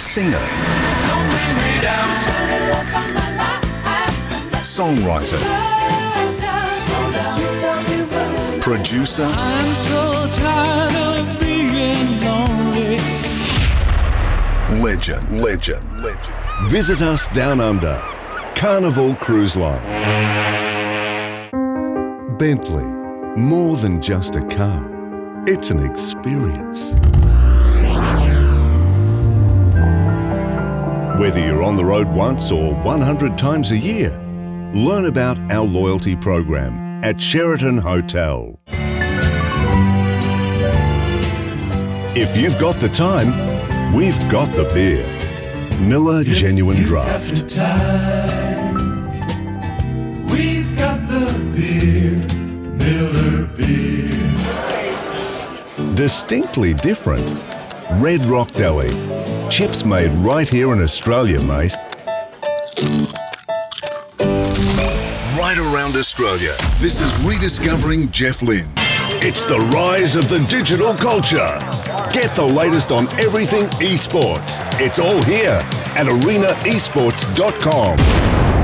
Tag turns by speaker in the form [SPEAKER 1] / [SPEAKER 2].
[SPEAKER 1] Singer. Songwriter. Producer.
[SPEAKER 2] I'm so tired of being lonely.
[SPEAKER 1] Legend.
[SPEAKER 3] Visit us down under. Carnival Cruise Lines. Bentley, more than just a car. It's an experience. Whether you're on the road once or 100 times a year, learn about our loyalty program at Sheraton Hotel. If you've got the time, we've got the beer. Miller Genuine Draft.
[SPEAKER 4] We've got the beer, Miller Beer.
[SPEAKER 3] Distinctly different. Red Rock Deli. Chips made right here in Australia, mate.
[SPEAKER 1] Right around Australia, this is Rediscovering Jeff Lynne.
[SPEAKER 3] It's the rise of the digital culture. Get the latest on everything esports. It's all here at arenaesports.com.